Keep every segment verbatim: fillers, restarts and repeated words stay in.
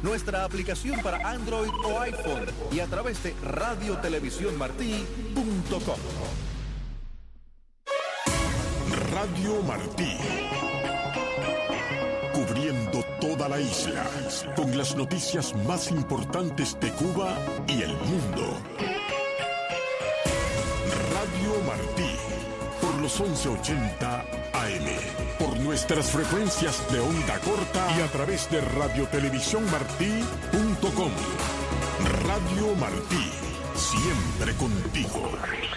nuestra aplicación para Android o iPhone y a través de radio televisión martí punto com. Radio Martí. Cubriendo toda la isla, con las noticias más importantes de Cuba y el mundo. Radio Martí, por los once ochenta A M, por nuestras frecuencias de onda corta y a través de radio televisión martí punto com. Radio Martí, siempre contigo.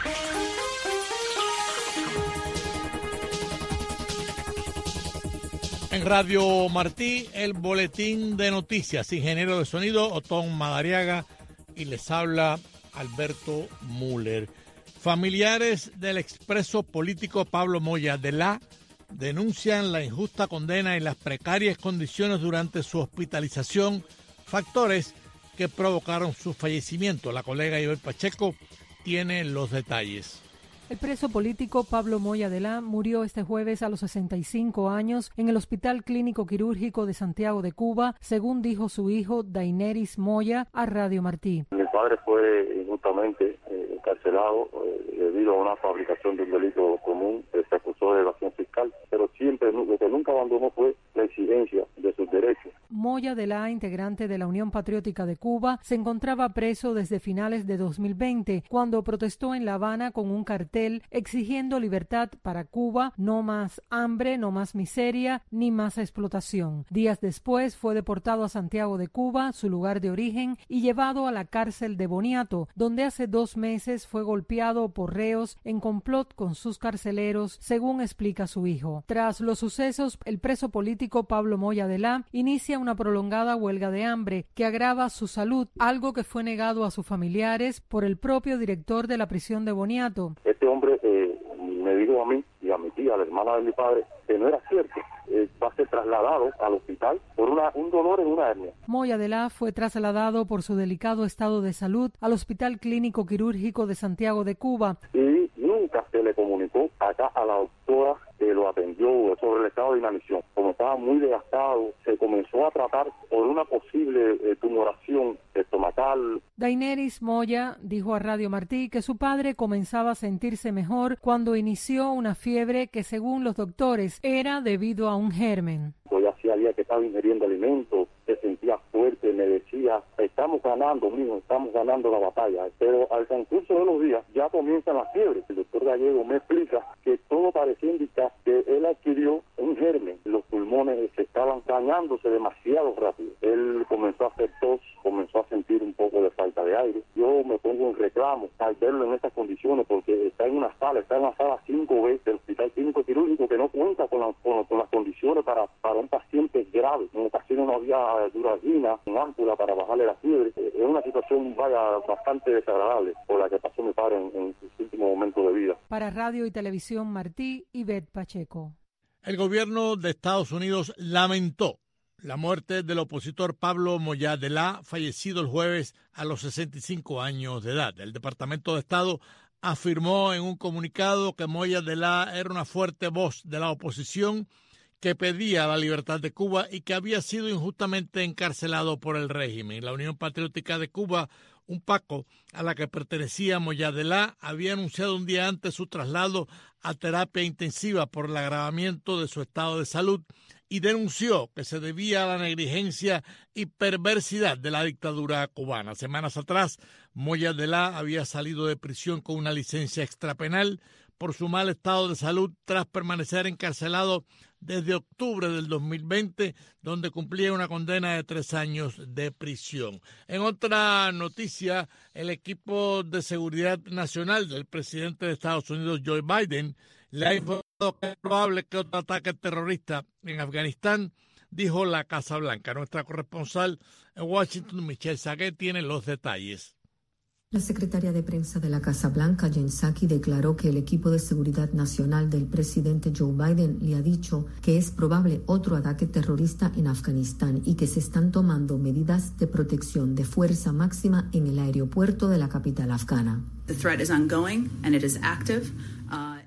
En Radio Martí, el boletín de noticias. Ingeniero de sonido, Otón Madariaga, y les habla Alberto Müller. Familiares del expreso político Pablo Moya de la denuncian la injusta condena y las precarias condiciones durante su hospitalización, factores que provocaron su fallecimiento. La colega Ivette Pacheco tiene los detalles. El preso político Pablo Moya de la murió este jueves a los sesenta y cinco años en el Hospital Clínico Quirúrgico de Santiago de Cuba, según dijo su hijo Daineris Moya a Radio Martí. Mi padre fue injustamente eh, encarcelado eh, debido a una fabricación de un delito común que se acusó de evasión fiscal, pero siempre lo que nunca abandonó fue la exigencia de sus derechos. Moya de la, integrante de la Unión Patriótica de Cuba, se encontraba preso desde finales de dos mil veinte, cuando protestó en La Habana con un cartel exigiendo libertad para Cuba, no más hambre, no más miseria, ni más explotación. Días después fue deportado a Santiago de Cuba, su lugar de origen, y llevado a la cárcel de Boniato, donde hace dos meses fue golpeado por reos en complot con sus carceleros, según explica su hijo. Tras los sucesos, el preso político Pablo Moya de la inicia una prolongada huelga de hambre que agrava su salud, algo que fue negado a sus familiares por el propio director de la prisión de Boniato. Este hombre eh, me dijo a mí y a mi tía, la hermana de mi padre, que no era cierto. Eh, va a ser trasladado al hospital por una, un dolor en una hernia. Moya de la fue trasladado por su delicado estado de salud al Hospital Clínico Quirúrgico de Santiago de Cuba. Y nunca se le comunicó acá a la doctora que lo atendió sobre el estado de inanición. Como estaba muy desgastado, se comenzó a tratar por una posible eh, tumoración estomacal. Daineris Moya dijo a Radio Martí que su padre comenzaba a sentirse mejor cuando inició una fiebre que, según los doctores, era debido a un germen. Yo ya hacía días que estaba ingiriendo alimentos, se sentía fuerte, me decía, estamos ganando, mijo, estamos ganando la batalla. Pero al transcurso de los días ya comienzan las fiebres. El doctor Gallego me explica que todo parecía indicar que él adquirió un germen. Los pulmones se estaban dañándose demasiado rápido. Él comenzó a hacer tos, comenzó a sentir un poco de falta de aire. Yo me pongo en reclamo al verlo en estas condiciones porque está en una sala, está en la sala cinco B del Hospital Clínico Quirúrgico que no cuenta con, la, con, con las condiciones para, para un paciente grave. En ocasiones no había duradina, un ámpula para bajarle la fiebre. Es una situación vaya bastante desagradable por la que pasó mi padre en, en sus últimos momentos de vida. Para Radio y Televisión Martí, Ivette Pacheco. El gobierno de Estados Unidos lamentó la muerte del opositor Pablo Moya de la, fallecido el jueves a los sesenta y cinco años de edad. El Departamento de Estado afirmó en un comunicado que Moya de la era una fuerte voz de la oposición que pedía la libertad de Cuba y que había sido injustamente encarcelado por el régimen. La Unión Patriótica de Cuba, un PACO a la que pertenecía Moya de la, había anunciado un día antes su traslado a terapia intensiva por el agravamiento de su estado de salud y denunció que se debía a la negligencia y perversidad de la dictadura cubana. Semanas atrás, Moya de la había salido de prisión con una licencia extrapenal por su mal estado de salud tras permanecer encarcelado desde octubre del dos mil veinte, donde cumplía una condena de tres años de prisión. En otra noticia, el equipo de seguridad nacional del presidente de Estados Unidos, Joe Biden, le ha informado que es probable que otro ataque terrorista en Afganistán, dijo la Casa Blanca. Nuestra corresponsal en Washington, Michelle Saguet, tiene los detalles. La secretaria de prensa de la Casa Blanca, Jen Psaki, declaró que el equipo de seguridad nacional del presidente Joe Biden le ha dicho que es probable otro ataque terrorista en Afganistán y que se están tomando medidas de protección de fuerza máxima en el aeropuerto de la capital afgana. The threat is ongoing and it is active. Uh...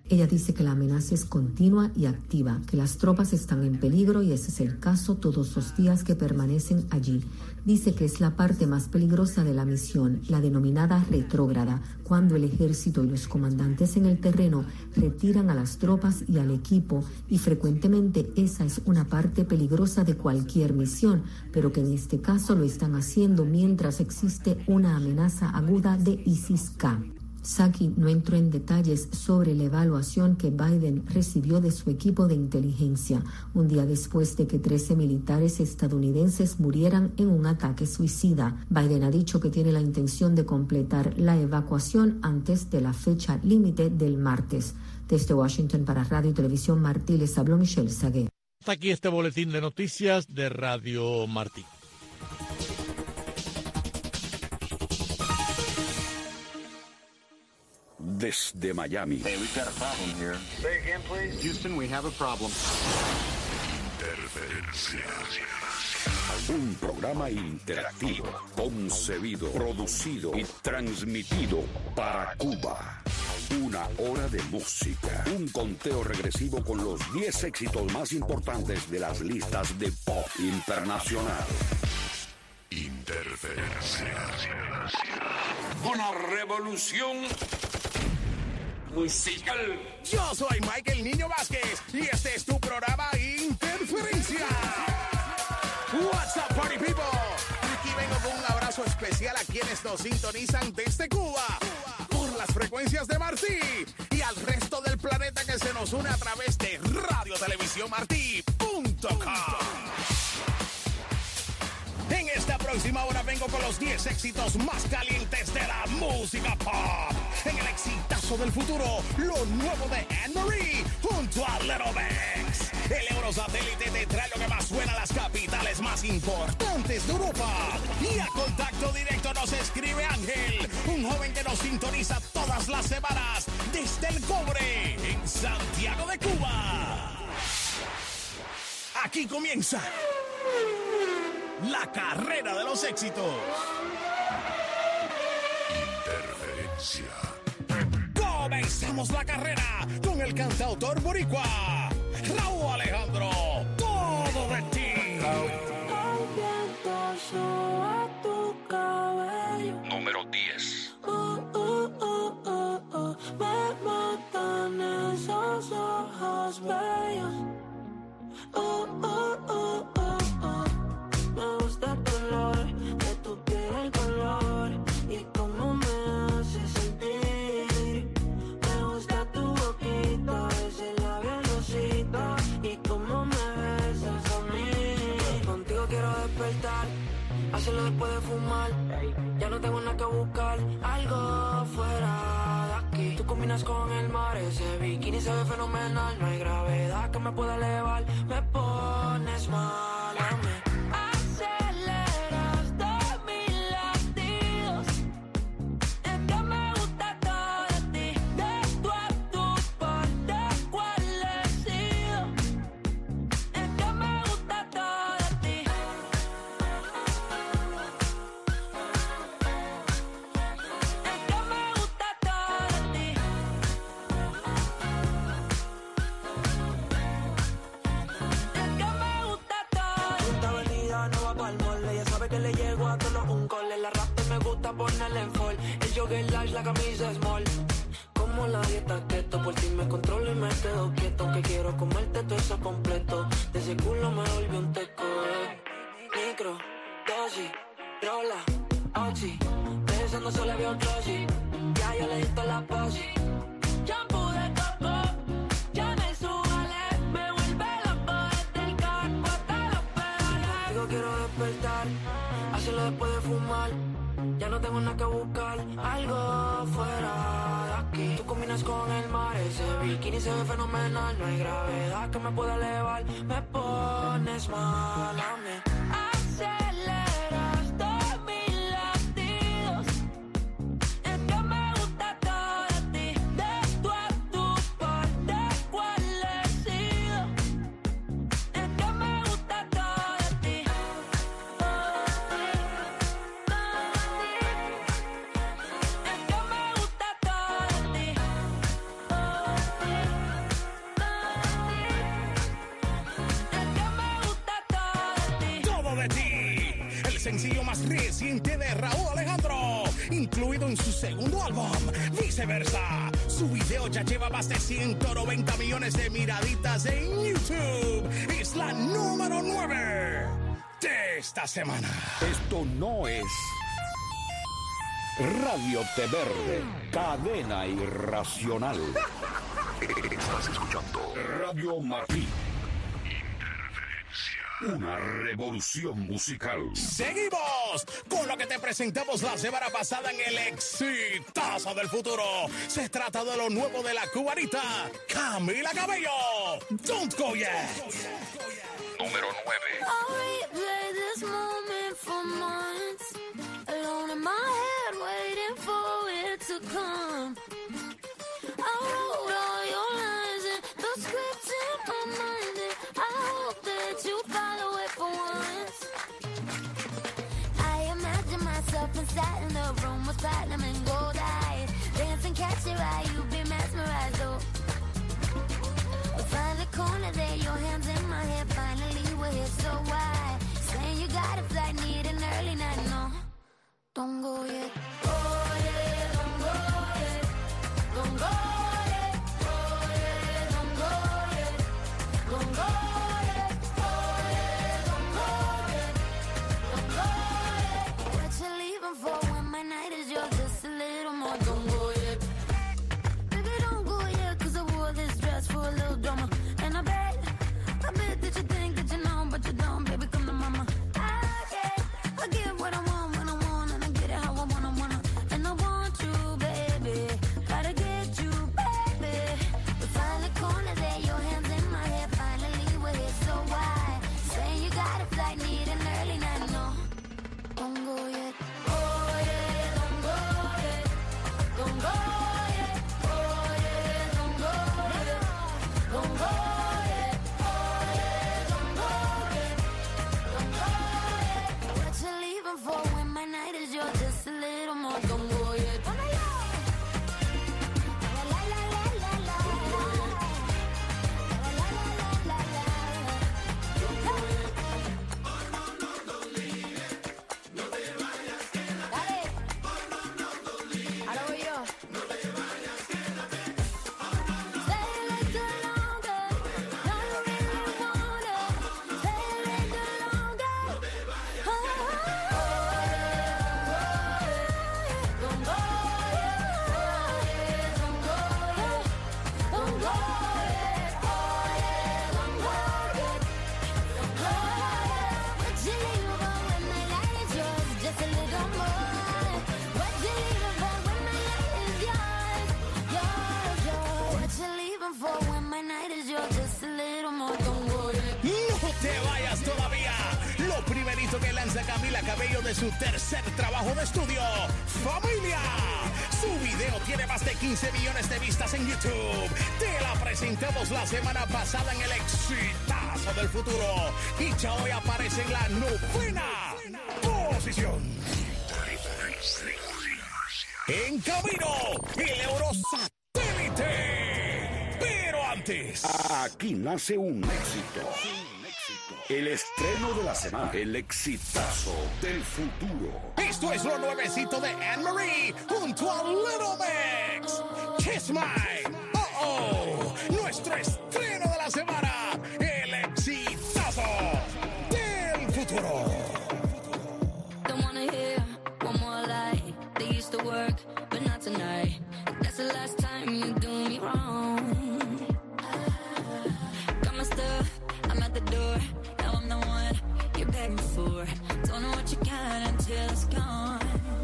Ella dice que la amenaza es continua y activa, que las tropas están en peligro y ese es el caso todos los días que permanecen allí. Dice que es la parte más peligrosa de la misión, la denominada retrógrada, cuando el ejército y los comandantes en el terreno retiran a las tropas y al equipo, y frecuentemente esa es una parte peligrosa de cualquier misión, pero que en este caso lo están haciendo mientras existe una amenaza aguda de ISIS-K. Psaki no entró en detalles sobre la evaluación que Biden recibió de su equipo de inteligencia, un día después de que trece militares estadounidenses murieran en un ataque suicida. Biden ha dicho que tiene la intención de completar la evacuación antes de la fecha límite del martes. Desde Washington para Radio y Televisión Martí les habló Michelle Sagué. Hasta aquí este boletín de noticias de Radio Martí. Desde Miami. Hey, we've got a problem here. Say again, please. Houston, we have a problem. Interferencia. Un programa interactivo, concebido, producido y transmitido para Cuba. Una hora de música. Un conteo regresivo con los diez éxitos más importantes de las listas de pop internacional. Interferencia. Una revolución musical. Yo soy Michael Niño Vázquez y este es tu programa Interferencia. What's up, party people? Aquí vengo con un abrazo especial a quienes nos sintonizan desde Cuba por las frecuencias de Martí y al resto del planeta que se nos une a través de radio televisión martí punto com. En esta próxima hora vengo con los diez éxitos más calientes de la música pop. En el exitazo del futuro, lo nuevo de Anne-Marie junto a Little Banks. El Eurosatélite te trae lo que más suena a las capitales más importantes de Europa. Y a contacto directo nos escribe Ángel, un joven que nos sintoniza todas las semanas desde El Cobre, en Santiago de Cuba. Aquí comienza la carrera de los éxitos. Interferencia. Comenzamos la carrera con el cantautor boricua Raúl Alejandro. Todo de ti. El viento soba tu cabello. Número diez. Uh, uh, uh, uh, uh. Me matan esos ojos bellos. Uh, uh, uh, uh, uh. Me gusta el color de tu piel, el color y cómo me hace sentir. Me gusta tu boquita, ese labial rosita y cómo me besas a mí. Contigo quiero despertar, hacerlo después de fumar. Ya no tengo nada que buscar, algo fuera de aquí. Tú combinas con el mar, ese bikini se ve fenomenal. No hay gravedad que me pueda elevar, me pones mal a mí. Ponerle en fall, el jogger large, la camisa small. Como la dieta keto, por ti me controlo y me quedo quieto. Aunque quiero comerte todo eso completo. De ese culo me volví un teco, eh. Micro, dosis, rola, oxi. Pensando solo había un glossy. Ya yo le di toda la posi. Shampoo de coco, ya me subale. Me vuelve loco desde el carro hasta los pedales. Digo quiero despertar, hacerlo después de fumar. Ya no tengo nada que buscar, algo fuera de aquí. Tú combinas con el mar, ese bikini se ve fenomenal. No hay gravedad que me pueda elevar, me pones mal a mí. Aceleras todos mis latidos. Es que me gusta todo de ti, de tú a tu parte cuál he sido. Es que me gusta todo de ti. sencillo más reciente de Raúl Alejandro, incluido en su segundo álbum, Viceversa. Su video ya lleva más de ciento noventa millones de miraditas en YouTube. Es la número nueve de esta semana. Esto no es Radio Té Verde, cadena irracional. Estás escuchando Radio Martí. Una revolución musical. Seguimos con lo que te presentamos la semana pasada en el exitazo del futuro. Se trata de lo nuevo de la cubanita Camila Cabello. Don't Go Yet. Número nueve. I'll replay this moment for months, alone in my head, waiting for it to come. I wrote all your lines and the script in my mind, and I hope that you follow it for once. I imagine myself inside in the room with platinum and gold eyes, dancing, catch your eye, you've been mesmerized, oh. We find the corner there, your hands in my hair, finally we're here, so why? Saying you got a flight, need an early night, no, don't go yet. Oh yeah, don't go yet, don't go yet, oh yeah, don't go yet, don't go yet, oh yeah, don't go yet, don't go yet. What you leaving for when my night is yours, just a little more, don't go yet. Baby, don't go yet, cause I wore this dress for a little drama, and I bet, I bet that you think that you know, but you don't, baby, come to mama. I get, I get what I want when I want, and I get it how I wanna, wanna, and I want you, baby, gotta get you, baby. We find the corner there, your hands in my hair, finally we're here, so why? Saying you got a flight, need an early night, no, don't go yet. Oh yeah, don't go yet, don't go yet, oh yeah, don't go yet, don't go yet, oh yeah, don't go yet, don't go yet. What you leaving for when my night is yours, just a little more, don't go yet. La la la la la la la. La la la la la la. Dale. Ahora voy yo. Stay a little longer. No, you really wanna. Stay a little longer. Oh, don't go yet. Don't go yet. Don't go yet. Oh yeah, don't go yet. Don't go yet. What you leaving for when my light is yours? Just a little more. What you leaving for when my light is yours? Yours, yours. What you leaving for when my night is yours? Just a little more. Don't go yet. No te vayas todavía. Lo primerito que lanza Camila Cabello de su tercer trabajo de estudio, Familia. Su video tiene más de quince millones de vistas en YouTube. Te la presentamos la semana pasada en el exitazo del futuro. Y ya hoy aparece en la novena posición. En camino, el Eurosatélite. Pero antes, Aquí nace un éxito. El estreno de la semana. El exitazo del futuro. esto es lo nuevecito de Anne-Marie junto a Little Mix. Kiss My. Oh oh. Nuestro estreno de la semana. El exitazo del futuro. Don't wanna hear one more lie. They used to work, but not tonight. That's the last time you do me wrong. Got my stuff, I'm at the door. Now I'm the one you're begging for. Don't know what you got until it's gone.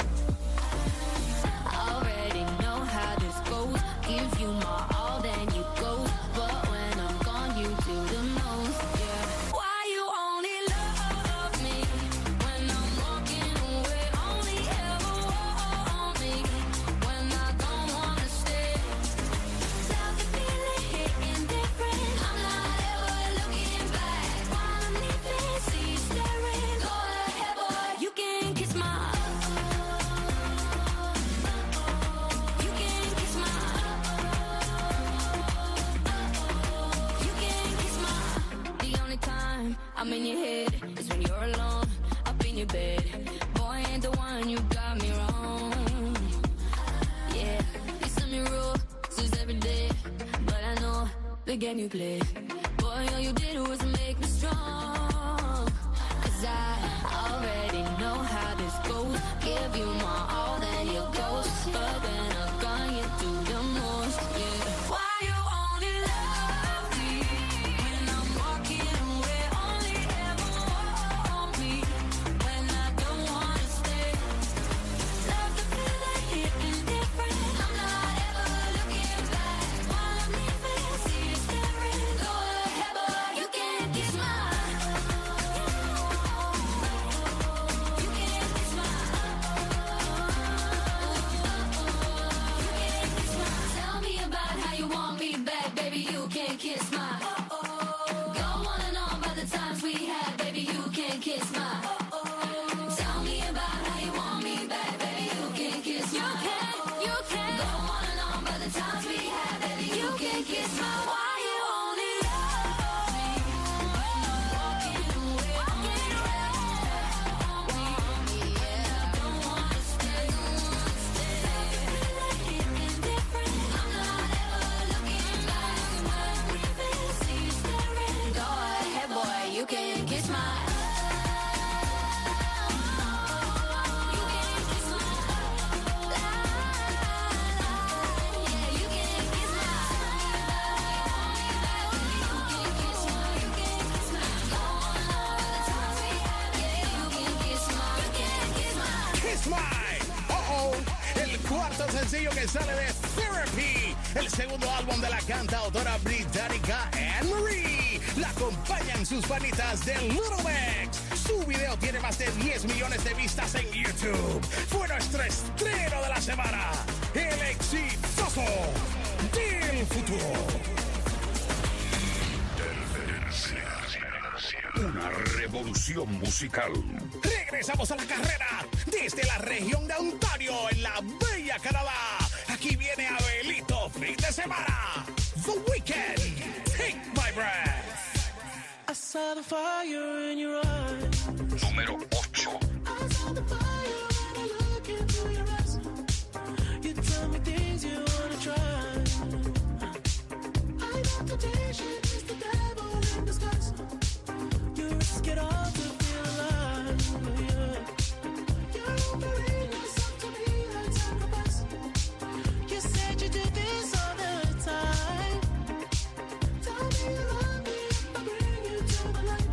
I already know how this goes. Give you my all, then you go. But when I'm gone, you do the most. Yeah. Why you only love me when I'm walking away? Only ever want me when I don't wanna stay. Tell the feeling hitting different. I'm not ever looking back. Wanna leave me, see you staring. Go ahead, boy, you can kiss my. You can kiss my. You can kiss my. The only time I'm in your head is when you're alone. Up in your said, boy, ain't the one, you got me wrong. Yeah, you send me roses every day, but I know the game you play. Boy, all you did was make me strong. Cause I already know how this goes. Give you my all, then you ghost. But when I'm gone, you do the most, yeah. Why you only love me when I'm walking away? Only ever want me when I don't wanna stay. Love the feel like hitting different. I'm not ever looking back. While I'm leaving, see you staring. Go ahead, boy, you can't kiss my. You can't kiss my. Tell me about how you want me back, baby, you can't kiss my. Go on and on about the times we had, baby, you can't kiss my. Tell me about how you want me back, baby, you can't kiss my. You can, you can. Go on and on about the times we had, baby, you can't kiss my. Why you only love me when I'm walking away? Walking away. Want me, yeah, I don't wanna stay, stay. Hitting different. I'm not ever looking back. When I'm leaving, see you staring. Go ahead, boy, you can kiss my. You can kiss my. Yeah, you can kiss my. You can kiss my. You can kiss my. Go on all the times we had. Yeah, you can kiss my. You can kiss my. Kiss My. Oh, oh. El cuarto sencillo que sale de Therapy, el segundo álbum de la cantautora británica Anne Marie. La acompañan sus panitas de Little Mix. Su video tiene más de diez millones de vistas en YouTube. Fue nuestro estreno de la semana. El exitoso del futuro. Una revolución musical. Regresamos a la carrera desde la región de Ontario, en la bella Canadá. Aquí viene Abelito, fin de semana. The Weeknd, Take My Breath. I saw the fire in your eyes. Número ocho. I saw the fire when I look into your eyes. You tell me things you wanna try. I know temptation is the devil in disguise. You risk it all to feel alive, yeah. You're offering yourself to me like sacrifice. You said you did this all the time. Tell me you love me if I bring you to the light.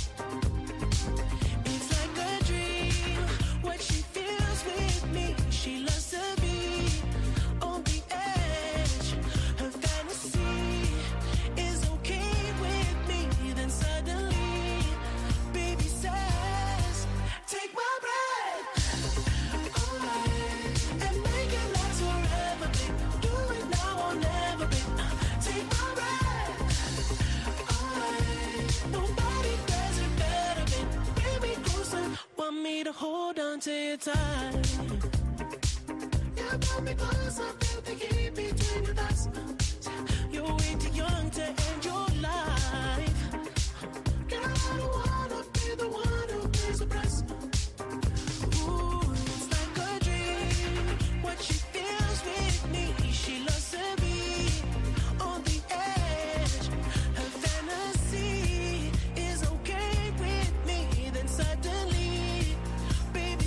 It's like a dream, what she feels with me. She loves to be on the edge. Her fantasy is okay with me. Then suddenly, baby says, take my breath away and make it last forever, babe. Do it now or never, babe. Take my breath away. Nobody does it better, babe. Bring me closer, want me to hold on to you tight. You brought me closer, feel the heat between your thighs. You're way too young to end your life. Girl, I don't wanna be the one who pays the price. Ooh, it's like a dream, what she feels with me. She loves to be on the edge. Her fantasy is okay with me. Then suddenly, baby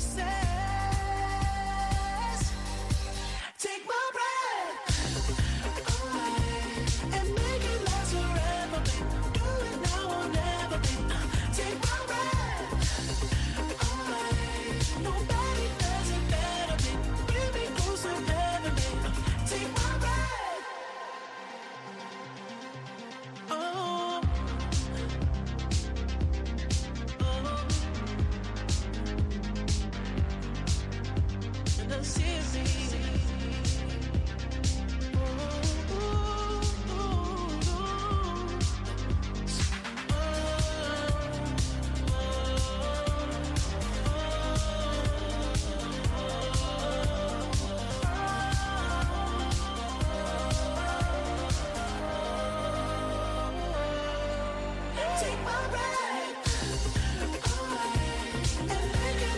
says, take my breath away and make it last forever, babe. Do it now or never, babe. Take my breath away. Nobody does it better, babe. Bring me closer, heaven, babe. Take my breath. Oh, oh, and I see me. Take my breath away and make it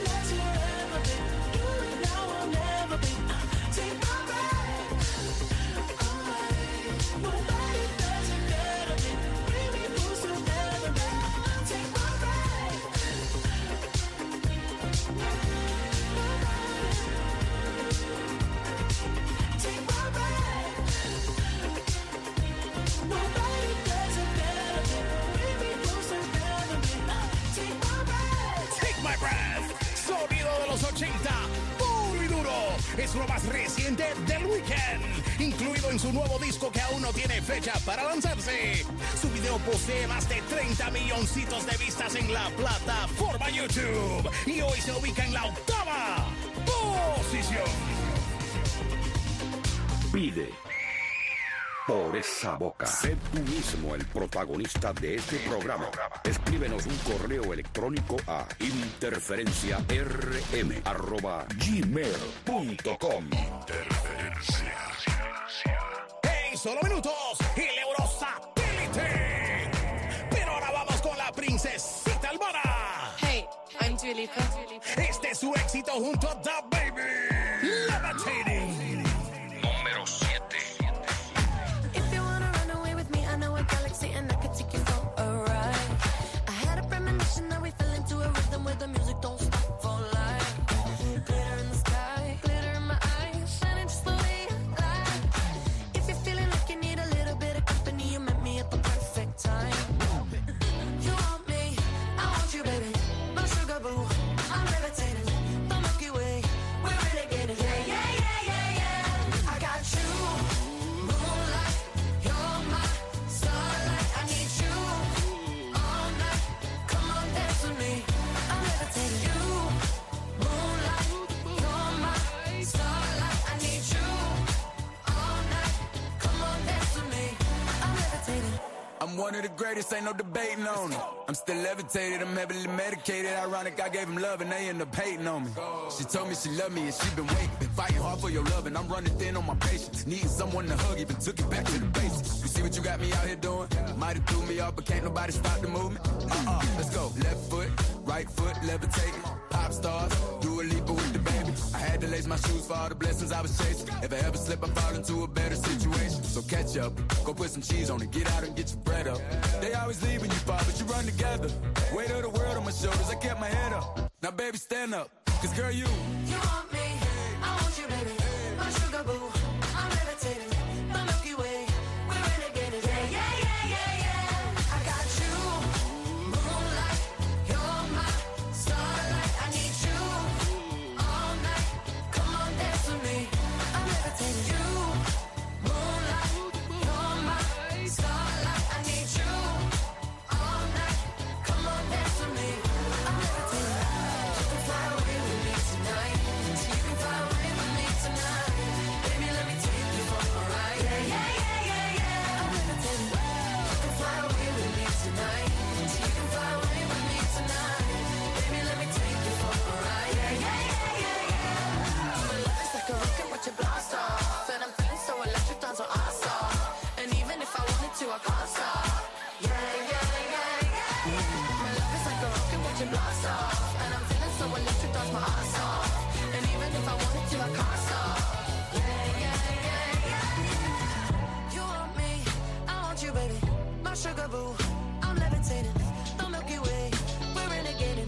los ochenta, puro y duro. Es lo más reciente del Weeknd, incluido en su nuevo disco que aún no tiene fecha para lanzarse. Su video posee más de treinta milloncitos de vistas en la plataforma YouTube y hoy se ubica en la octava posición. Pide por esa boca. Sé tú mismo el protagonista de este programa. Escríbenos un correo electrónico a interferenciarm arroba gmail punto com. Interferencia. En solo minutos, el Eurosatélite. Pero ahora vamos con la princesita Albana. Hey, I'm Dua Lipa. Este es su éxito junto a The Baby. Levitating. Número siete. And I could take you for a ride. I had a premonition that we fell into a rhythm where the music don't stop for life. Glitter in the sky, glitter in my eyes, shining just the way I like. If you're feeling like you need a little bit of company, you met me at the perfect time. You want me, I want you, baby. My sugar boo, I'm levitating. The Milky Way, we're renegading. Yeah, yeah, yeah, yeah, yeah. I got you, moonlight, you're my starlight. I need you all night. Come on, dance with me. I'm levitating. You, moonlight, you're my starlight. I need you all night. Come on, dance with me. I'm levitating. I'm one of the greatest, ain't no debating on it. I'm still levitated, I'm heavily medicated. Ironic, I gave him love and they end up hating on me. She told me she loved me and she been waiting. Been fighting hard for your love and I'm running thin on my patience. Needing someone to hug, even took it back to the basics. You see what you got me out here doing? Might have threw me off, but can't nobody stop the movement. Uh-uh, let's go. Left foot, right foot, levitating. Pop stars, do a leap with the baby. I had to lace my shoes for all the blessings I was chasing. If I ever slip, I fall into a better situation. So catch up, go put some cheese on it, get out and get your bread up. They always leaving you far, but you run together. Weight of the world on my shoulders, I kept my head up. Now baby, stand up, cause girl, you You want me, I want you, baby. My sugar boo, I'm levitating. The Milky Way, we're renegading. Yeah, yeah, yeah, yeah, yeah. I got you, moonlight, you're my starlight. I need you all night. Come on, dance with me. I'm levitating. You, moonlight, you're my starlight. I need you all night. Come on, dance with me. I'm levitating. You can fly away with me tonight. You can fly away with me tonight. Baby, let me take you for a ride. Yeah, yeah, yeah, yeah, yeah. I'm levitating. You can fly away with me tonight. You can fly away with me tonight. Baby, let me take you for a ride. Yeah, yeah, yeah, yeah, yeah. My love is like a rocket, watch it blast off. And I'm feeling so electric, dance so awesome. And even if I wanted to, I can't stop. Yeah, yeah, yeah, yeah. My love is like a rocket, watch it blast off. And I'm feeling so electric, dance my ass off. And even if I wanted to, I can't stop. Yeah, yeah, yeah, yeah. You want me, I want you, baby. My sugar boo, I'm levitating. The Milky Way, we're renegading.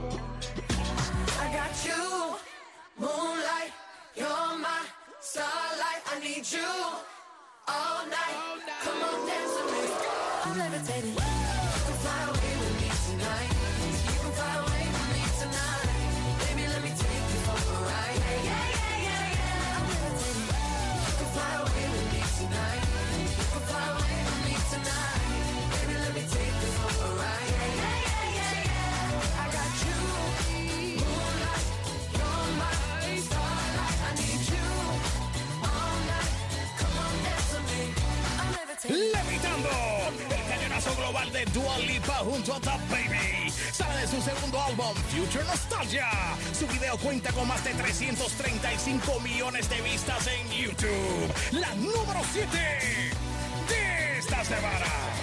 I got you, moonlight, you're my starlight. I need you all night. Come on, dance with me. I'm levitating. You can fly away with me tonight. You can fly away with me tonight. Baby, let me take you for a ride. Yeah, yeah, yeah, yeah, yeah. I'm levitating. You can fly away with me tonight. You can fly away with me tonight. Baby, let me take you for a ride. Yeah, yeah, yeah, yeah, yeah. I got you, moonlight, you're my starlight. I need you all night. Come on, dance with me. I'm levitating. Levitando, el cañonazo global de Dua Lipa junto a The Baby. Sale de su segundo álbum, Future Nostalgia. Su video cuenta con más de trescientos treinta y cinco millones de vistas en YouTube. La número siete de esta semana.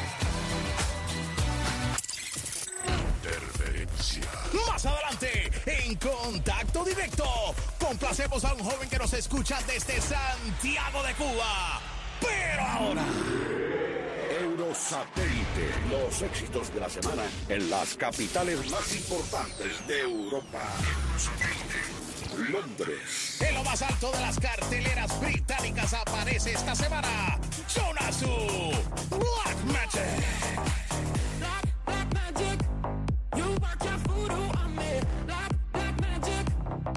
Interferencia. Más adelante, en Contacto Directo, complacemos a un joven que nos escucha desde Santiago de Cuba. Pero ahora... Eurosatélite, los éxitos de la semana en las capitales más importantes de Europa. Londres. En lo más alto de las carteleras británicas aparece esta semana Jonas Su, Black Magic. Black, black magic, you work your voodoo on me. Black, black magic,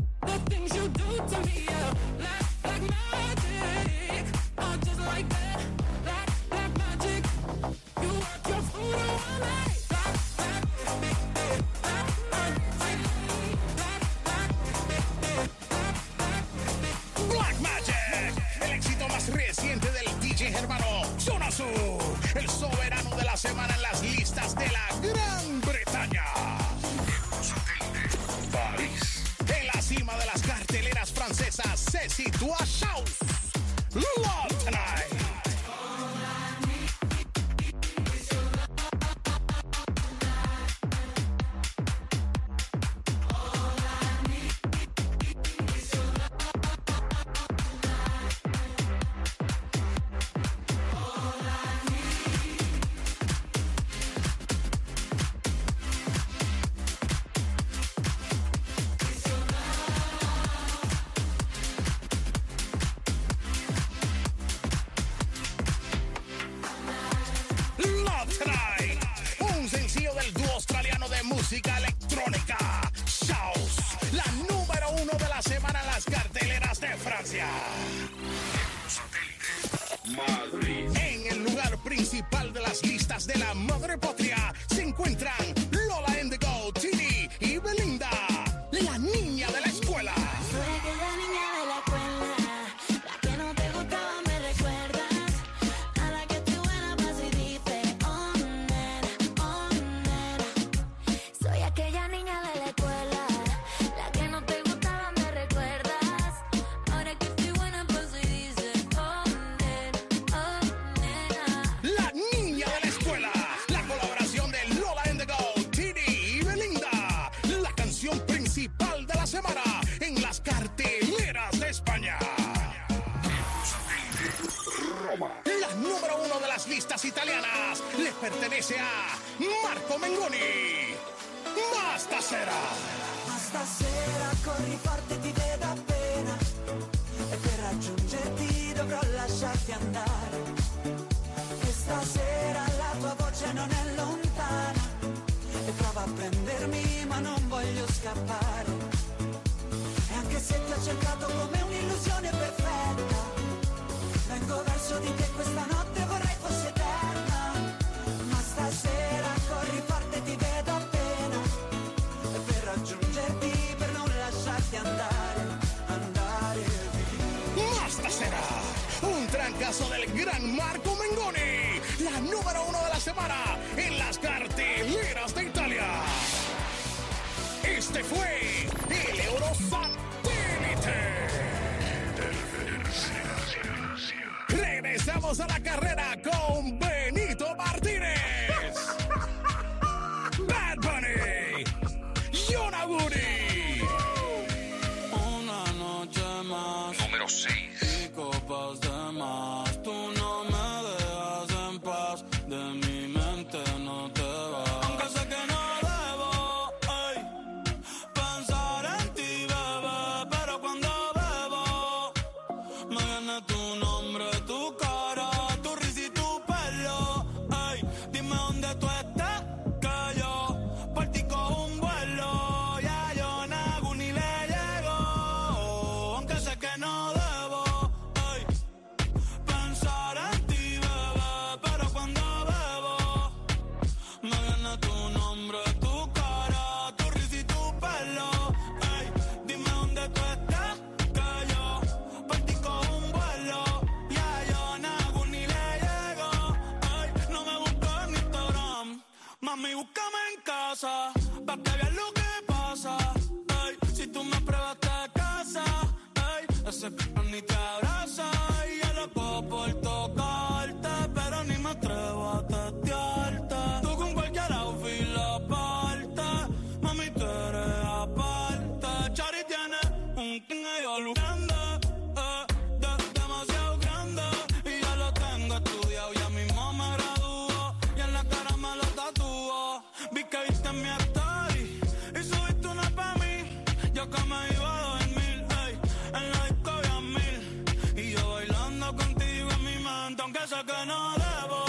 a Ceci Tua Shows. Love Tonight. Música electrónica, Shows, la número uno de la semana en las carteleras de Francia. Madrid. En el lugar principal de las listas de la madre patria se encuentran Lola Indigo, Tini y Belinda, la niña de la escuela. Soy aquella niña de la escuela, la que no te gustaba, me recuerdas, a la que estoy buena para y dice, oh nena, oh nena. Soy aquella niña de la escuela, la que no te gustaba, me recuerdas, ahora que estoy buena pues y dice, oh nena, oh nena. La niña de la escuela, la colaboración de Lola Indigo, Tini y Belinda, la canción principal de la semana en las carteleras de España. Roma. La número uno de las listas italianas le pertenece a Marco Mengoni. Basta sera. Ma stasera corri forte, ti vedo appena, e per raggiungerti dovrò lasciarti andare. E stasera la tua voce non è lontana, e prova a prendermi ma non voglio scappare. E anche se ti ho cercato come un'illusione perfetta, vengo verso di te questa notte, vorrei fosse eterna. Ma stasera corri forte, ti vedo appena, e per raggiungerti, per non lasciarti andare, andare via. Basta sera. Un trancazo del gran Marco Mengoni, la número uno de la semana en las carteleras de Italia. Este fue el Eurosatélite. Regresamos a la carrera con Benito Martínez, Bad Bunny, Yona Woody. Una noche más. Número seis. Y copas de más. Tú no me dejas en paz. De mi mente no te vas. Aunque sé que no debo, ay, pensar en ti, bebé. Pero cuando bebo, me viene tu nombre, tu cara, tu risa y tu pelo. Ay, dime dónde tú estás, que yo por ti cojo un vuelo. Ya yo nago ni le llego, aunque sé que no debo, ay, pensar en ti, bebé. Pero cuando bebo, me viene tu nombre, tu cara, tu risa y tu pelo. Ay, dime dónde tú estás, que yo por ti cojo un vuelo. Ya yo nago ni le llego. Ay, no me busques en Instagram, mami, búscame en casa, pa' que veas lo que pasa. Ay, si tú me pruebas te casa, ay, ese c*** ni te abraza. Y yo loco por tocarte, pero ni me atrevo a testearte. Tú con cualquier outfit la parte, mami, tú eres aparte. Chari tiene un tinguillo lo grande, eh, de- demasiado grande. Y ya lo tengo estudiado, ya mismo me graduó. Y en la cara me lo tatúo. Vi que viste mi story y subiste una pa' mí. Yo que me iba a dormir, ey, en la disco había mil. Y yo bailando contigo en mi mente, aunque sé que no debo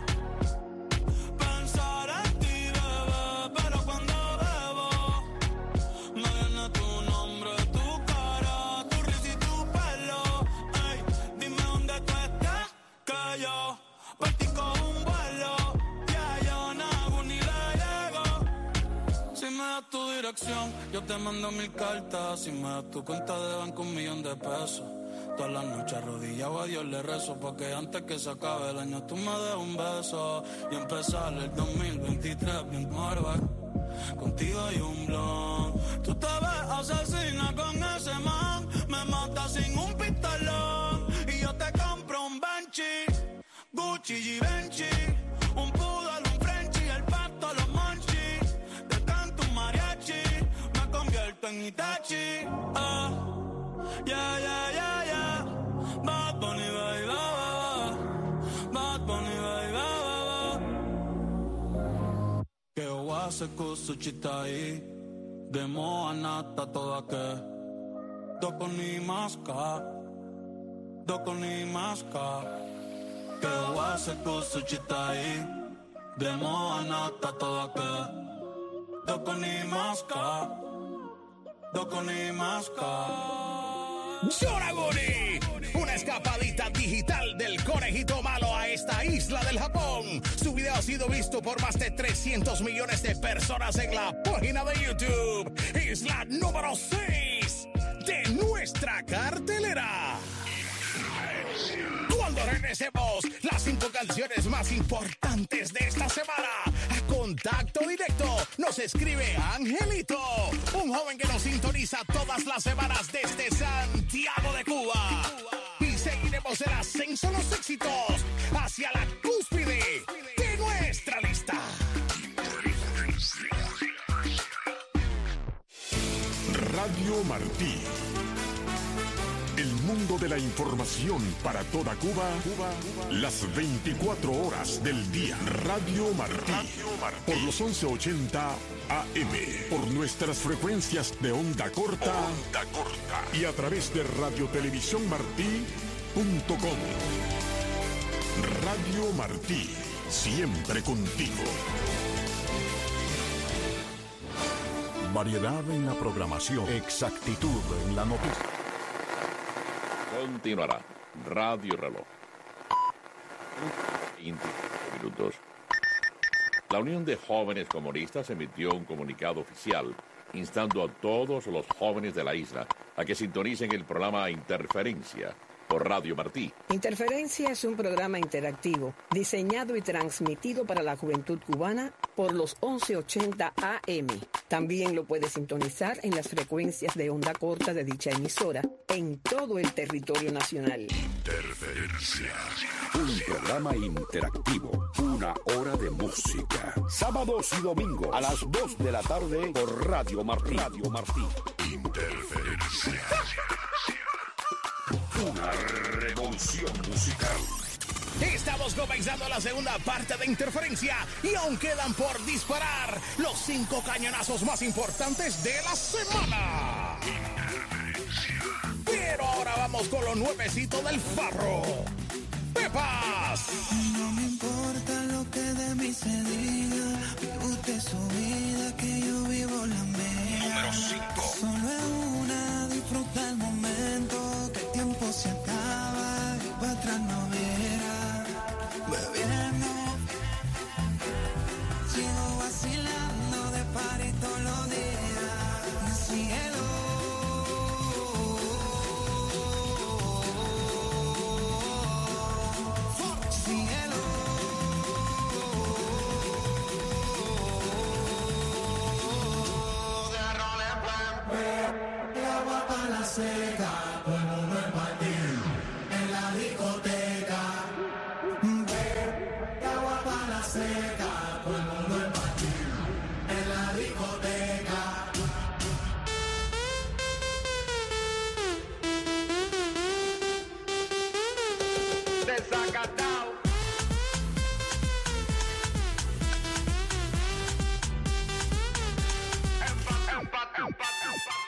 pensar en ti, bebé. Pero cuando bebo, me viene tu nombre, tu cara, tu risa y tu pelo. Ey, dime dónde tú estás, que yo por ti cojo un vuelo. Ya yo nago ni le llego. Si me das tu dirección, yo te mando mil cartas. Si me das tu cuenta de banco, un millón de pesos. Todas las noches arrodillado a Dios le rezo, porque antes que se acabe el año tú me des un beso y empezar el dos mil veintitrés bien barba. Contigo hay un blon. Tú te ves asesina con ese man, me matas Gucci, Givenchy, un poodle, un Frenchie, el pato, los monchis. De tanto un mariachi, me convierto en Itachi. Ah, yeah, yeah, yeah, yeah. Bad Bunny, baby, ba, ba, ba. Bad Bunny, baby, ba, ba, ba. Che oase kusu chitai, demo anata toda que. Doko ni maska, doko ni maska. Che oase kusu chitai, demo anata toda que. Doko ni maska, doko ni maska. Shoraguri, una escapadita digital del conejito malo a esta isla del Japón. Su video ha sido visto por más de trescientos millones de personas en la página de YouTube. Es la número seis de nuestra cartelera. Cuando regresemos, las cinco canciones más importantes de esta semana. A contacto directo nos escribe Angelito, un joven que nos sintoniza todas las semanas desde Santiago de Cuba. Y seguiremos el ascenso de los éxitos hacia la cúspide de nuestra lista. Radio Martí. El mundo de la información para toda Cuba, Cuba, las veinticuatro horas del día. Radio Martí, Radio Martí. Por los once ochenta A M, por nuestras frecuencias de onda corta, onda corta. Y a través de radio televisión martí punto com. Radio Martí, siempre contigo. Variedad en la programación, exactitud en la noticia. Continuará Radio Reloj. veinte minutos. La Unión de Jóvenes Comunistas emitió un comunicado oficial instando a todos los jóvenes de la isla a que sintonicen el programa Interferencia por Radio Martí. Interferencia es un programa interactivo diseñado y transmitido para la juventud cubana por los once ochenta A M. También lo puede sintonizar en las frecuencias de onda corta de dicha emisora en todo el territorio nacional. Interferencia. Un programa interactivo. Una hora de música. Sábados y domingos a las dos de la tarde por Radio Martí. Radio Martí. Interferencia. Una revolución musical. Estamos comenzando la segunda parte de Interferencia y aún quedan por disparar los cinco cañonazos más importantes de la semana. Pero ahora vamos con lo nuevecito del Farro. Pepas. No me importa lo que de mí se diga, vive usted su vida, que yo vivo la mía. Número cinco. Solo es una, disfruta el momento, que el tiempo se acaba y para atrás no verá. Bebiendo, sigo vacilando de party todos los días. Mi cielo. Seca, todo el mundo en partir, en la discoteca. De agua para la seca, todo el mundo en partir, en la discoteca. Desacatado. Empat, empat, empat, empat.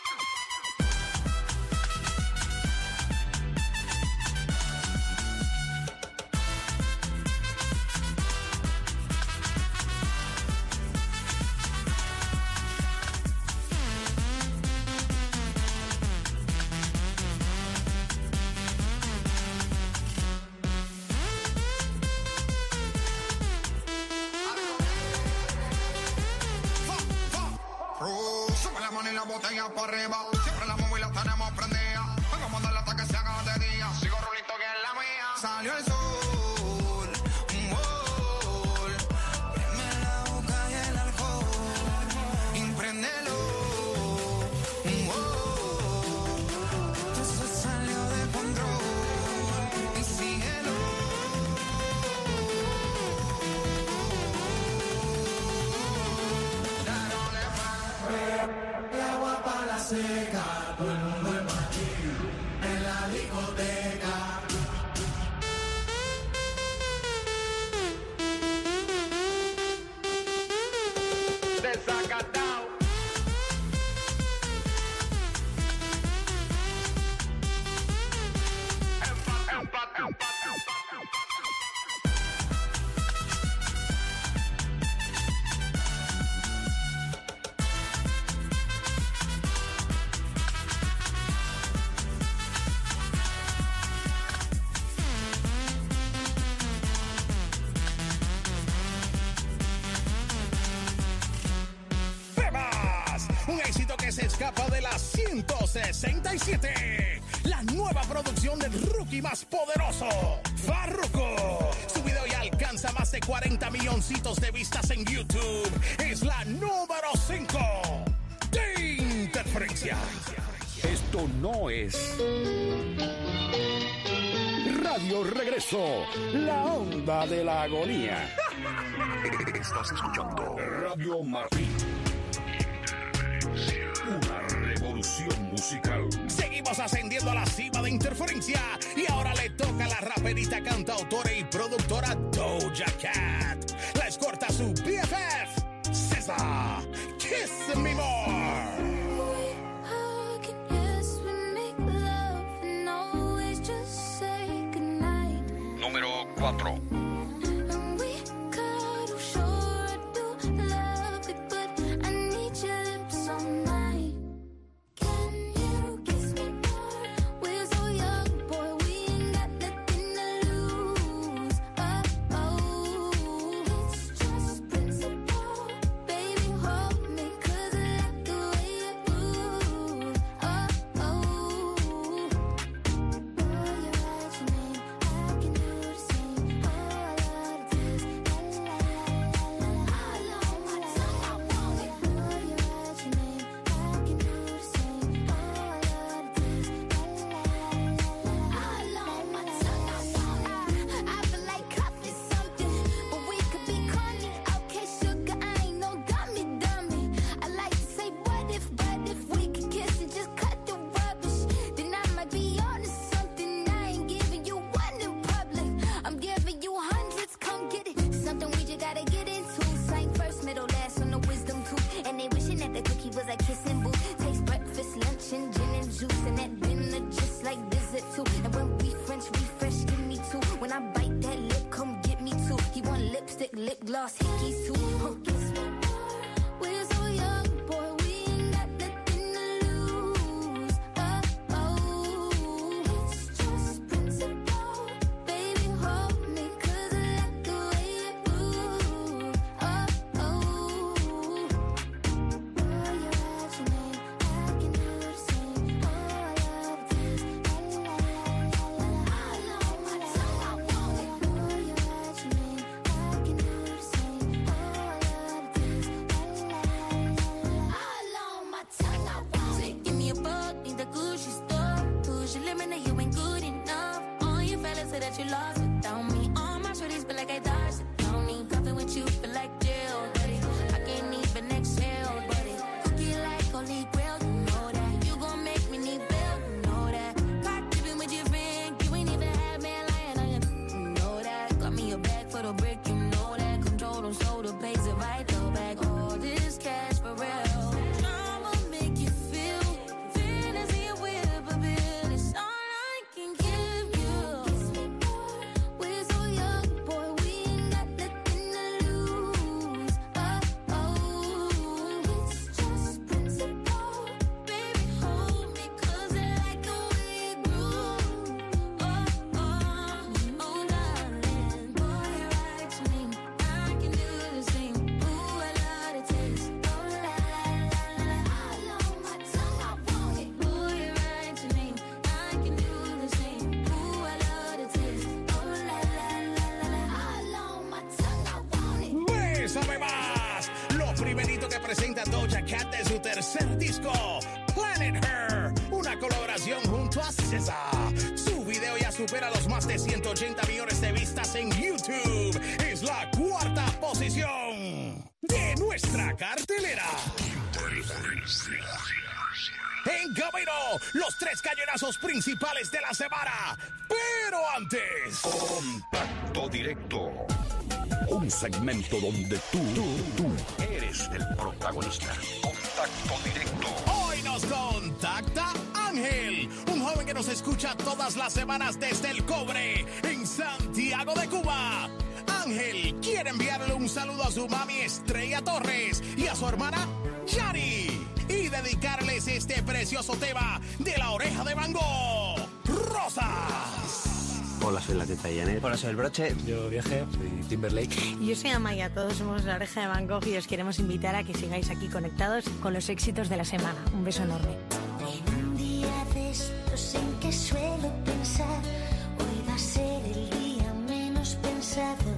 Botella por arriba, siempre la móvil la tenemos prendida. Vengo a mandarla hasta que se haga de día. Sigo rulito que es la mía. Salió el sol, un gol. Prende la boca y el alcohol. Impréndelo, un gol. Esto se salió de control. Y síguelo. discoteca, todo el mundo en Martí, en la discoteca. Desacatado. Un éxito que se escapa de la ciento sesenta y siete. La nueva producción del rookie más poderoso, Farruko. Su video ya alcanza más de cuarenta milloncitos de vistas en YouTube. Es la número cinco de Interferencia. Esto no es Radio Regreso, la onda de la agonía. Estás escuchando Radio Martí. Una revolución musical. Seguimos ascendiendo a la cima de Interferencia y ahora le toca a la raperita, cantautora y productora Doja Cat. La escorta su B F F, César. Kiss Me More. Número cuatro. presenta Doja Cat de su tercer disco, Planet Her, una colaboración junto a S Z A. Su video ya supera los más de ciento ochenta millones de vistas en YouTube. Es la cuarta posición de nuestra cartelera. En camino, los tres cañonazos principales de la semana. Pero antes... Contacto Directo. Un segmento donde tú, tú, tú eres el protagonista. Contacto Directo. Hoy nos contacta Ángel, un joven que nos escucha todas las semanas desde El Cobre, en Santiago de Cuba. Ángel quiere enviarle un saludo a su mami Estrella Torres y a su hermana Yari, y dedicarles este precioso tema de La Oreja de Van Gogh, Rosas. Hola, soy la teta Janet. Hola, soy el Broche. Yo Viaje, soy Timberlake. Yo soy Amaya, todos somos La Oreja de Van Gogh y os queremos invitar a que sigáis aquí conectados con los éxitos de la semana. Un beso enorme. En un día de estos en que suelo pensar, hoy va a ser el día menos pensado.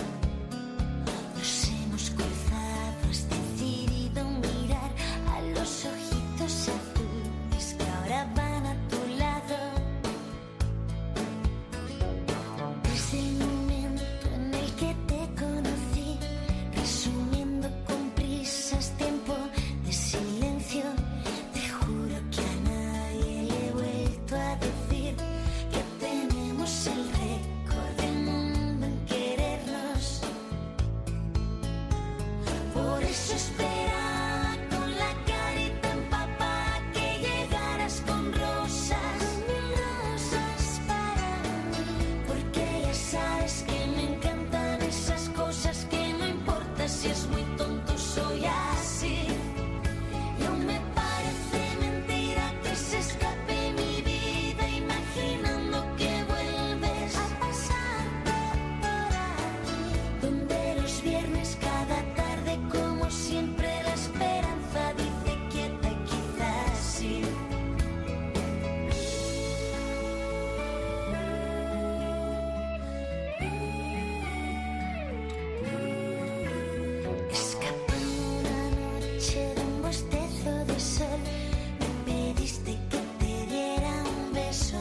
Nos hemos cruzado, has decidido mirar a los ojitos azules que ahora van a tu lado. Desde el momento en el que te conocí, resumiendo con prisas tiempo de silencio, te juro que a nadie le he vuelto a decir que tenemos el récord del mundo en querernos. Por eso esperaba con la carita empapada que llegaras con rosas, rosas para mí, porque ya sabes que me encantan esas cosas que no importa si es muy tonto, soy así. Y aún me parece mentira que se escape mi vida imaginando que vuelves a pasar por aquí, donde los viernes cada tarde como siempre la esperanza dice quieta y quizás sí. Escapando una noche de un bostezo de sol, me pediste que te diera un beso.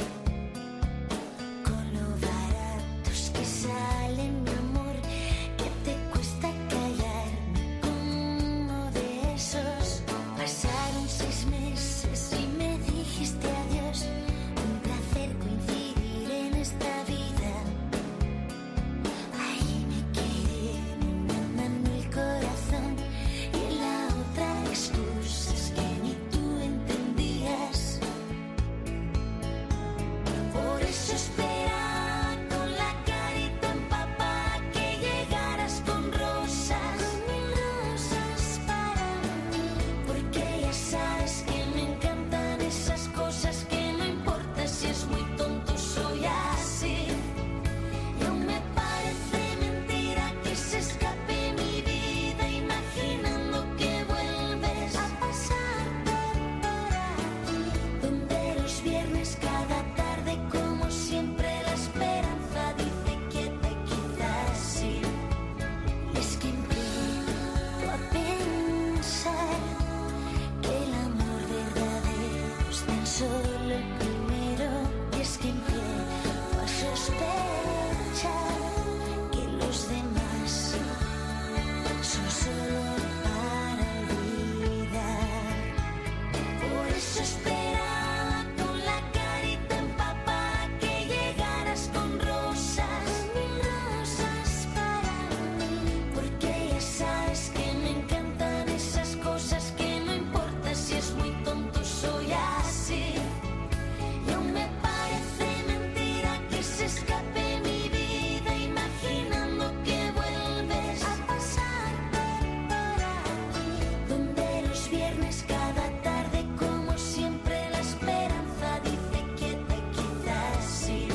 Con lo baratos que salen, mi amor, que te cuesta callarme con uno de esos. Pasaron seis meses y me dijiste adiós. Un placer coincidir en esta vida. Ahí me quedé, me mandan el corazón, y en la otra excusas que ni tú entendías. Por eso esperaba con la carita empapada que llegaras con rosas, rosas para mí, porque ya sabes que me encantan esas cosas que no importa si es muy tonto, soy así. Y aún me parece mentira que se escape mi vida imaginando que vuelves a pasar por aquí, donde los viernes cada tarde como siempre la esperanza dice quieta y quizás sí. Es que empiezo a pensar que el amor verdadero es tan solo el primero, y es que empiezo a sospechar que los demás son solo para olvidar. Por eso esperaba con la carita empapada que llegaras con rosas, rosas para mí, porque ya sabes que me encantan esas cosas que no importa si es muy tonto, soy así. Y aún me parece mentira que se escape mi vida imaginando que vuelves a pasar por aquí, donde los viernes cada tarde como siempre la esperanza dice quieta y quizás sí.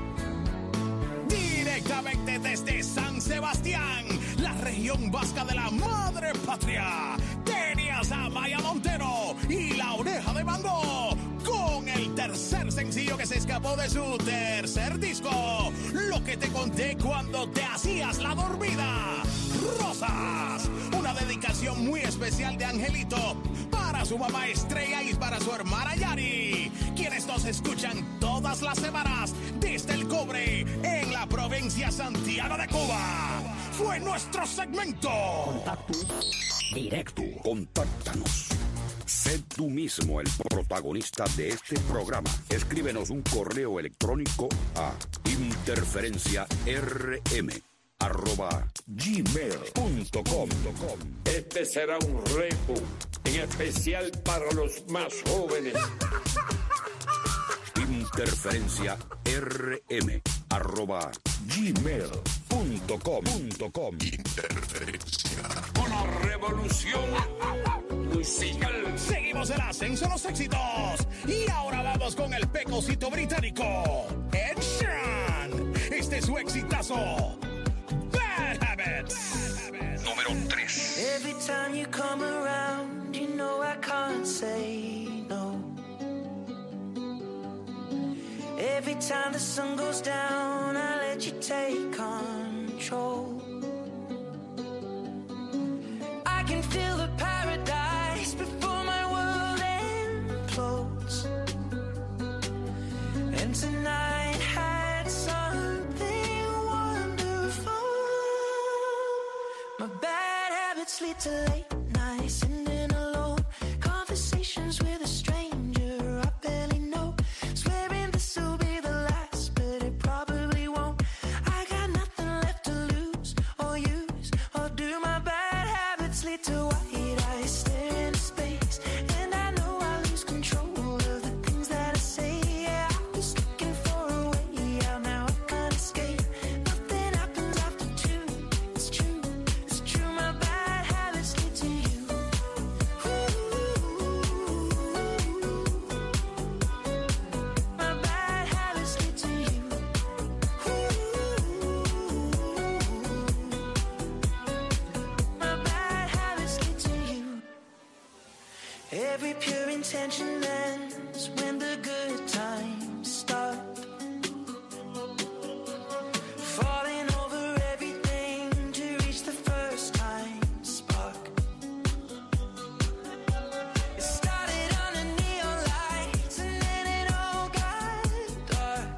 Directamente desde San Sebastián, la región vasca de la madre patria, tenías a Maya Montero y La Oreja de Van Gogh con el tercer sencillo que se escapó de su tercer disco, Lo que te conté cuando te hacías la dormida, Rosas. Una dedicación muy especial de Angelito para su mamá Estrella y para su hermana Yari, quienes nos escuchan todas las semanas desde El Cobre, en la provincia Santiago de Cuba. Fue nuestro segmento. Contacto Directo. Contáctanos. Sé tú mismo el protagonista de este programa. Escríbenos un correo electrónico a interferenciarm arroba gmail punto com. Este será un repo en especial para los más jóvenes. Interferencia rm arroba gmail punto com. Interferencia. Una revolución musical. Seguimos el ascenso a los éxitos. Y ahora vamos con el pecosito británico, Ed Sheeran. Este es su exitazo, Bad Habits. Número tres. Every time you come around, you know I can't say no. Every time the sun goes down, I let you take control. I can feel the paradise before my world implodes. And tonight had something wonderful. My bad habits lead to late nights, sitting alone, conversations with a stranger I barely know, swearing this will be the last, but it probably won't. I got nothing left to lose or use or do. My bad habits lead to white eyes staring into space, and I know I lose control of the things that I say. Yeah, I was looking for a way out, now I can't escape. Nothing happens after two. It's true, it's true. My bad habits lead to you. My bad habits lead to you. My bad habits lead to you. Every pure intention ends when the good times start. Falling over everything to reach the first time spark. It started under neon lights and then it all got dark.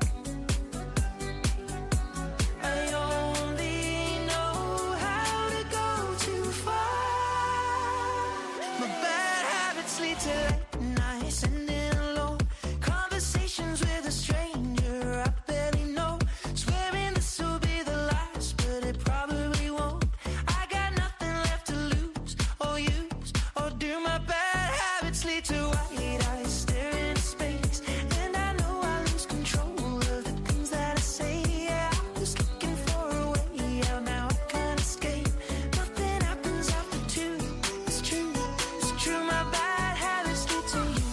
I only know how to go too far. My bad habits lead to late nights, sitting alone, conversations with a stranger I barely know, swearing this will be the last, but it probably won't. I got nothing left to lose or use or do. My bad habits lead to white eyes staring into space, and I know I lose control of the things that I say. Yeah, I was looking for a way out, now I can't escape. Nothing happens after two. It's true, it's true. My bad habits lead to you.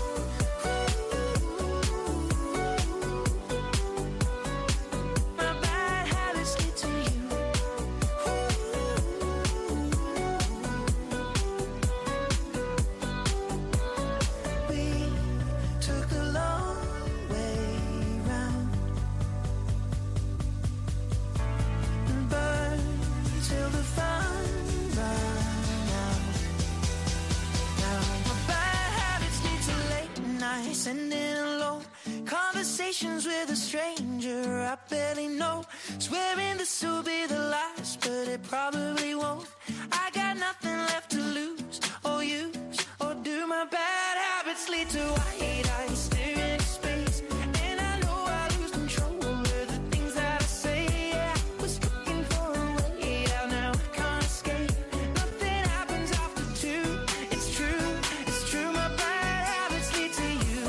My bad habits lead to you. We took a long way round and burned till the fun ran out. Now my bad habits lead to late nights, sitting alone, conversations with a stranger I barely know, swearing this will be the last, but it probably won't. I got nothing left to lose or use or do. My bad habits lead to white eyes staring into space, and I know I lose control of the things that I say. Yeah, I was looking for a way out, now I can't escape. Nothing happens after two. It's true, it's true. My bad habits lead to you.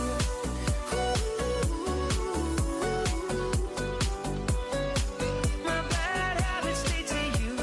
My bad habits lead to you.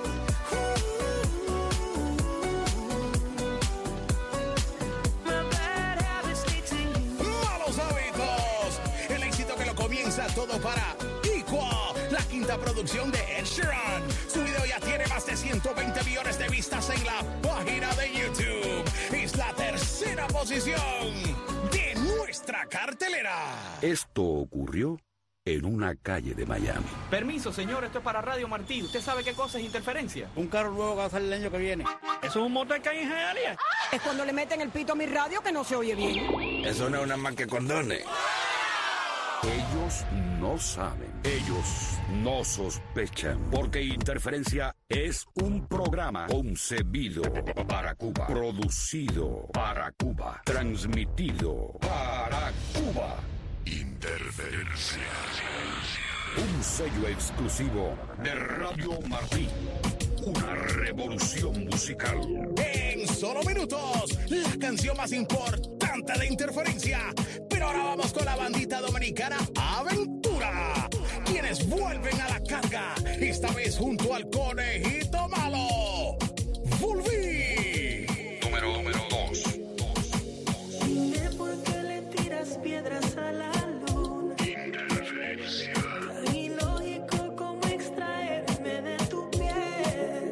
My bad habits lead to you. Malos hábitos. El éxito que lo comienza todo para Equal, la quinta producción de Ed Sheeran. Su video ya tiene más de ciento veinte millones de vistas en la página de YouTube. Es la tercera posición de nuestra cartelera. Esto ocurrió en una calle de Miami. Permiso, señor, esto es para Radio Martí. ¿Usted sabe qué cosa es interferencia? Un carro nuevo que va a salir el año que viene. ¿Eso es un motor que hay en Hialeah? Es cuando le meten el pito a mi radio que no se oye bien. Eso no es una más que condones. Ellos no saben, ellos no sospechan, porque Interferencia es un programa concebido para Cuba, producido para Cuba, transmitido para Cuba. Interferencia. Un sello exclusivo de Radio Martí. Una revolución musical. En solo minutos, la canción más importante de Interferencia. Pero ahora vamos con la bandita dominicana Aventura, quienes vuelven a la carga, esta vez junto al Conejito Malo. Volví. Número, número dos. Dime por qué le tiras piedras a la luna. Interferencia. Tan ilógico como extraerme de tu piel.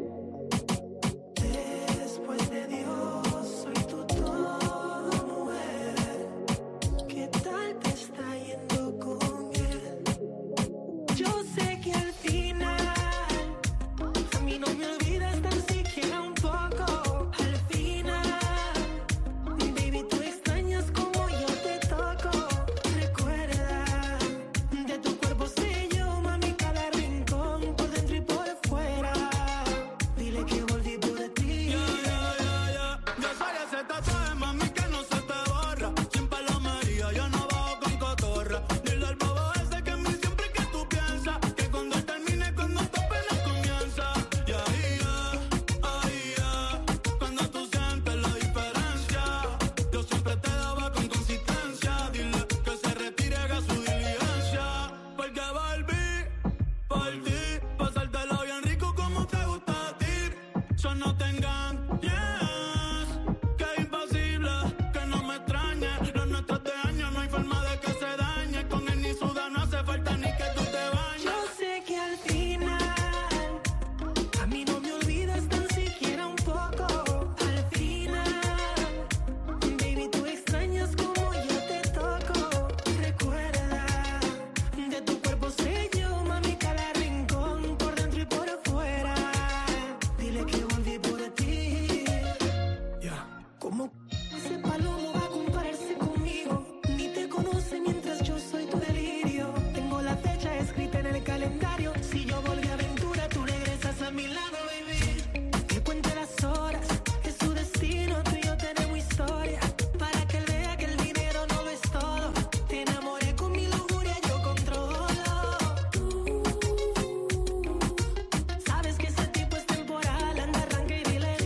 Después de Dios, soy tu toda mujer. ¿Qué tal te está yendo con él? Yo sé que al final a mí no me olvidas tan siquiera un poco. Al final, baby, tú extrañas como yo te toco. Recuerda, de tu cuerpo sé yo, mami, cada rincón, por dentro y por fuera. Dile que volví por ti. Ya, ya, ya, ya. Yo soy ese tatuaje, mami, que no se te borra. Sin palomería, yo no bajo con cotorra. Dile al bobo ese que a mí siempre que tú piensas que cuando termine, cuando tu pena comienza. Y ahí ya, ahí ya, cuando tú sientes la diferencia. Yo siempre te daba con consistencia. Dile que se retire, haga su diligencia. Porque volví por ti, pasártelo bien rico como te gusta a ti. Yo no te engañes, que es imposible que no me extrañe. Los nuestros de años no hay forma de que se dañe. Con él ni suda, no hace falta ni que tú te bañes. Yo sé que al final a mí no me olvidas tan siquiera un poco. Al final, baby, tú extrañas como yo te toco. Recuerda, de tu cuerpo sé yo, mami, cada rincón, por dentro y por fuera. Dile que volví por ti. ¿Cómo ese palomo va a compararse conmigo? Ni te conoce mientras yo soy tu delirio. Tengo la fecha escrita en el calendario. Si yo volví a aventura, tú regresas a mi lado, baby. Que cuente las horas, es su destino. Tú y yo tenemos historia. Para que él vea que el dinero no lo es todo. Te enamoré con mi lujuria, yo controlo. Tú sabes que ese tipo es temporal. Anda, arranca y dile.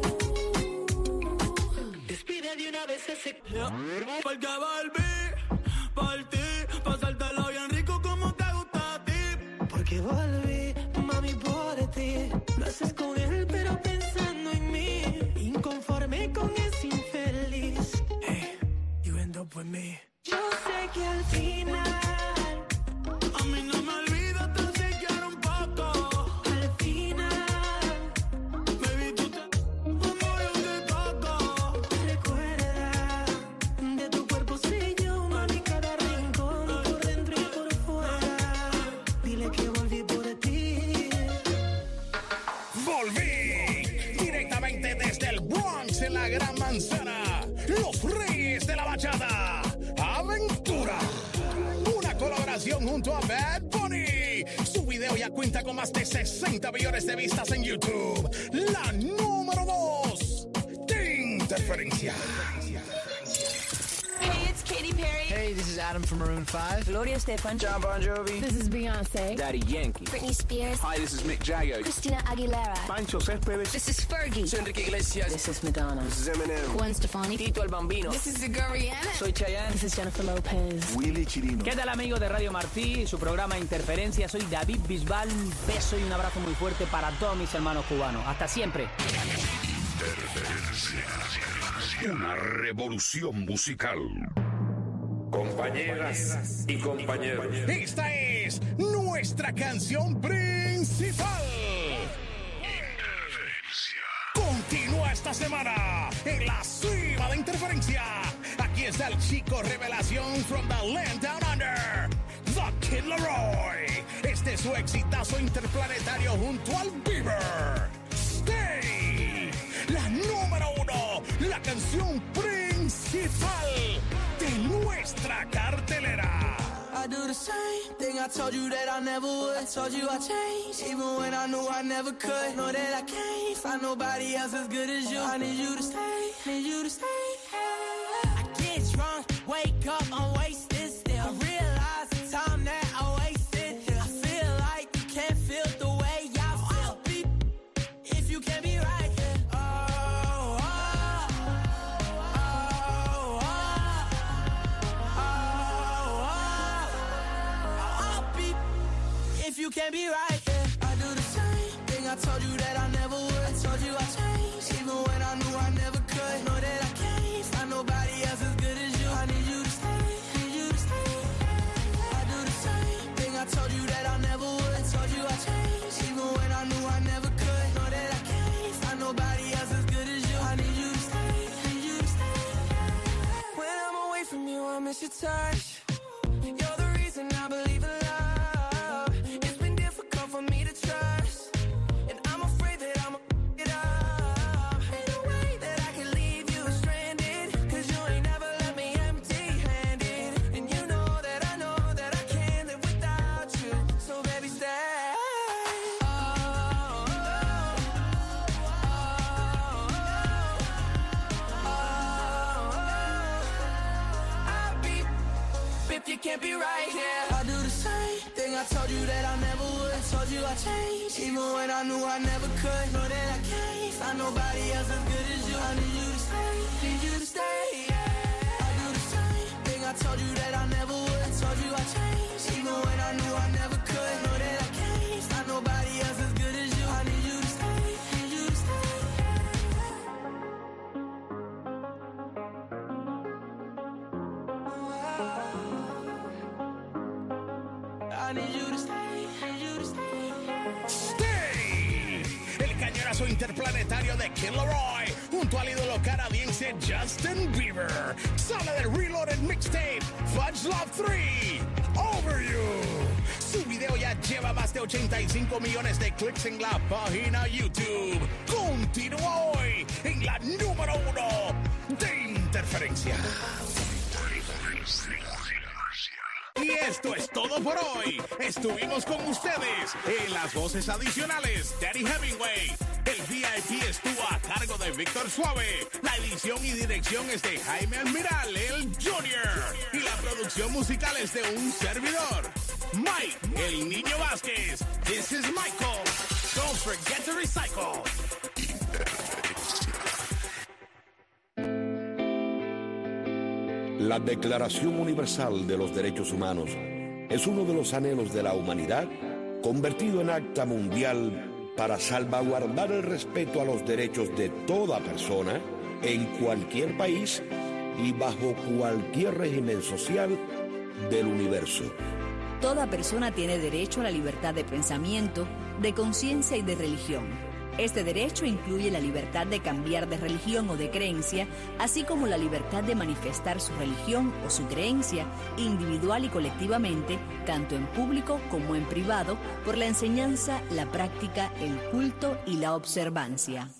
Despide de una vez ese. Porque volví por ti, pasártelo bien rico como te gusta a ti. Porque volví, mami, por ti. Lo haces con él, pero pensando en mí. Inconforme con ese infeliz. Hey, you end up with me. Yo sé que al final A mí no me olvidas tan siquiera un poco. al final, Baby, tú te como yo te toco. recuerda, de tu cuerpo sé yo, mami, cada rincón, por dentro y por fuera. Dile que volví por ti. Volví directamente desde el Bronx en la Gran Manzana. Los Reyes de la Bachata. Aventura. Una colaboración junto a Bad Bunny. Su video ya cuenta con más de sesenta millones de vistas en YouTube. La número dos de Interferencia. Hey, it's Katy Perry. Hey, this is Adam from Maroon five. Gloria Estefan. John Bon Jovi. This is Beyonce. Daddy Yankee. Britney Spears. Hi, this is Mick Jagger. Christina Aguilera. Pancho Céspedes. This is Fergie. Soy Enrique Iglesias. This is Madonna. This is Eminem. Gwen Stefani. Tito el Bambino. This is Sigur Rihanna. Soy Chayanne. This is Jennifer Lopez. Willy Chirino. ¿Qué tal, amigos de Radio Martí? Su programa Interferencia. Soy David Bisbal. Un beso y un abrazo muy fuerte para todos mis hermanos cubanos. Hasta siempre. Interferencia. Una revolución musical. Compañeras y compañeros. Esta es nuestra canción principal. Continúa esta semana en la cima de Interferencia. Aquí está el chico revelación from the land down under, The Kid Laroi. Este es su exitazo interplanetario junto al Bieber. Stay, la número uno, la canción principal de nuestra cartelera. I do the same thing I told you that I never would. I told you I changed, even when I knew I never could. Know that I can't find nobody else as good as you. I need you to stay, need you to stay. I get drunk, wake up, I'm wasted still. I realize the time that I wasted here. I feel like you can't feel the way I feel. I'll be if you can't be right here. Oh, oh, oh, oh, oh, oh. I'll be if you can't be right here. I do the same thing I told you that I never would. I told you I changed, even when I knew I never could. Know that I can't find nobody else as good as you. I need you to stay, need you to stay. I do the same thing I told you that I never would. I told you I changed, even when I knew I never could. Know that I can't find nobody else as good as you. I need you to stay, need you to stay. When I'm away from you, I miss your touch. You're the reason I believe in love. It's been difficult for me to trust, and I'm afraid that I'm it up. Ain't no way that I can leave you stranded, cause you ain't never left me empty-handed. And you know that I know that I can't live without you. So baby, stay. Oh, oh, oh, oh. I'll be if you can't be right here. I do the same thing I told you that I never would. I told you I changed, even when I knew I never could. Know that I can't find nobody else as good as you. I need you to stay, need you to stay. Yeah. I do the same thing I told you that I never would. I told you I changed, even when I knew I never could. Know that I can't find nobody else as good as you. I need you to stay, need you to stay. I need you to stay, need you to stay. Stay. El cañonazo interplanetario de Kid Laroi junto al ídolo canadiense Justin Bieber. Sale del Reloaded Mixtape Fudge Love tres, Over You. Su video ya lleva más de ochenta y cinco millones de clics en la página YouTube. Continúa hoy en la número uno de Interferencia. Y esto es todo por hoy. Estuvimos con ustedes en las voces adicionales. Daddy Hemingway. El V I P estuvo a cargo de Víctor Suave. La edición y dirección es de Jaime Almiral, el Junior. Y la producción musical es de un servidor, Mike, el Niño Vázquez. This is Michael. Don't forget to recycle. La Declaración Universal de los Derechos Humanos es uno de los anhelos de la humanidad convertido en acta mundial para salvaguardar el respeto a los derechos de toda persona en cualquier país y bajo cualquier régimen social del universo. Toda persona tiene derecho a la libertad de pensamiento, de conciencia y de religión. Este derecho incluye la libertad de cambiar de religión o de creencia, así como la libertad de manifestar su religión o su creencia individual y colectivamente, tanto en público como en privado, por la enseñanza, la práctica, el culto y la observancia.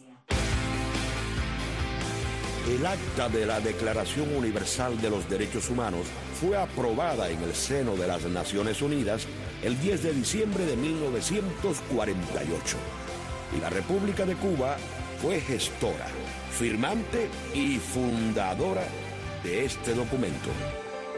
El acta de la Declaración Universal de los Derechos Humanos fue aprobada en el seno de las Naciones Unidas el diez de diciembre de mil novecientos cuarenta y ocho. Y la República de Cuba fue gestora, firmante y fundadora de este documento.